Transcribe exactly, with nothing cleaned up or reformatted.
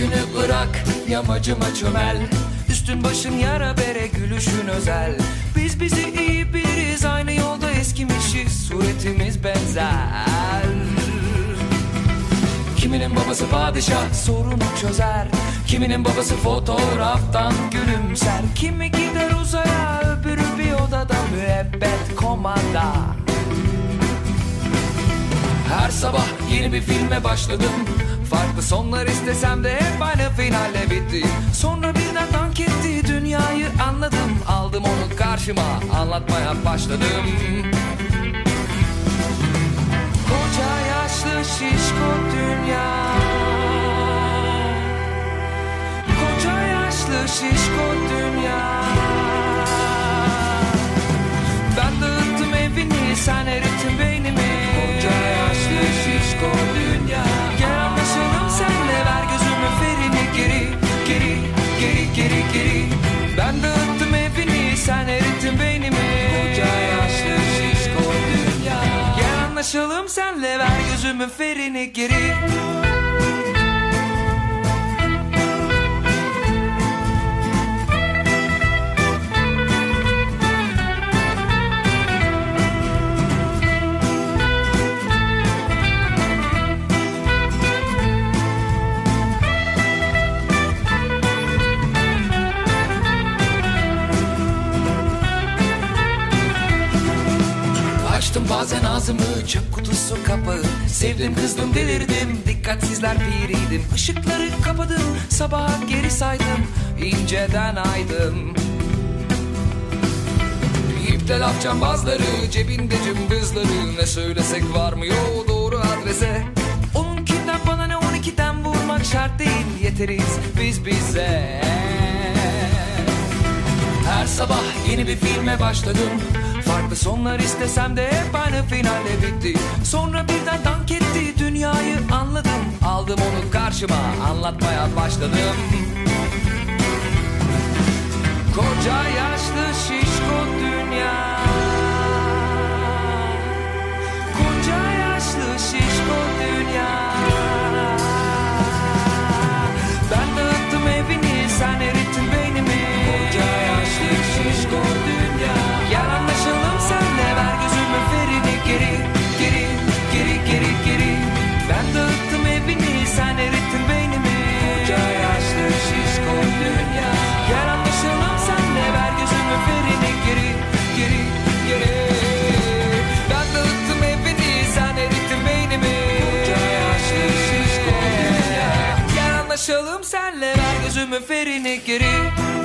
Yüzünü bırak, yamacıma çömel. Üstün başın yara bere, gülüşün özel. Biz bizi iyi biliriz, aynı yolda eskimişiz, suretimiz benzer. Kiminin babası padişah, sorunu çözer. Kiminin babası fotoğraftan gülümser. Kimi gider uzaya, öbürü bir odada müebbet komada. Her sabah yeni bir filme başladım. Farklı sonlar istesem de hep aynı finalle bitti. Sonra birden dank etti, dünyayı anladım. Aldım onu karşıma, anlatmaya başladım. Koca yaşlı şişko dünya, koca yaşlı şişko dünya. Ben dağıttım evini, sen erittin beynimi. Koca yaşlı şişko dünya. Gel anlaşalım senle, ver gözümün ferini geri, geri, geri, geri, geri. Ben dağıttım evini, sen erittin beynimi. Koca yaşlı şişko dünya. Gel anlaşalım senle, ver gözümün ferini geri. Açtım bazen ağzımı, çöp kutusu kapağı. Sevdim kızdım delirdim, dikkatsizler piriydim. Işıkları kapadım, sabaha geri saydım, inceden aydım. İpte laf cambazları, cebinde cımbızları. Ne söylesek varmıyor doğru adrese. Onunkinden bana ne, on ikiden vurmak şart değil, yeteriz biz bize. Her sabah yeni bir filme başladım. Farklı sonlar istesem de hep aynı finalle bitti. Sonra birden dank etti, dünyayı anladım. Aldım onu karşıma, anlatmaya başladım. Koca yaşlı şişko dünya, koca yaşlı şişko dünya. Ben dağıttım evini, sen erittin beynimi. Koca yaşlı şişko dünya. Gel anlaşalım senle, ver gözümün ferini geri, geri, geri, geri, geri. Ben dağıttım evini, sen erittin beynimi. Koca yaşlı şişko dünya. Gel anlaşalım senle, ver gözümün ferini geri, geri, geri. Ben dağıttım evini, sen erittin beynimi. Koca yaşlı şişko dünya. Gel anlaşalım senle, ver gözümün ferini geri.